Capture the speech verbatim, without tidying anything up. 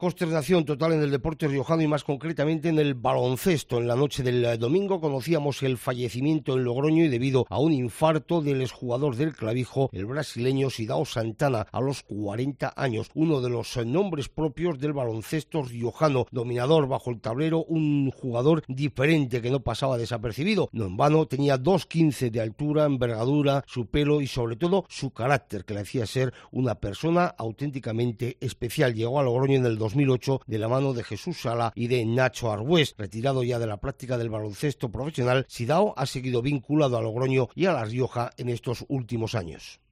Consternación total en el deporte riojano y más concretamente en el baloncesto. En la noche del domingo conocíamos el fallecimiento en Logroño y debido a un infarto del exjugador del Clavijo, el brasileño Sidao Santana, a los cuarenta años. Uno de los nombres propios del baloncesto riojano, dominador bajo el tablero, un jugador diferente que no pasaba desapercibido. No en vano tenía dos quince de altura, envergadura, su pelo y sobre todo su carácter, que le hacía ser una persona auténticamente especial. Llegó a Logroño en el dos mil ocho de la mano de Jesús Sala y de Nacho Arbués. Retirado ya de la práctica del baloncesto profesional, Sidao ha seguido vinculado a Logroño y a La Rioja en estos últimos años.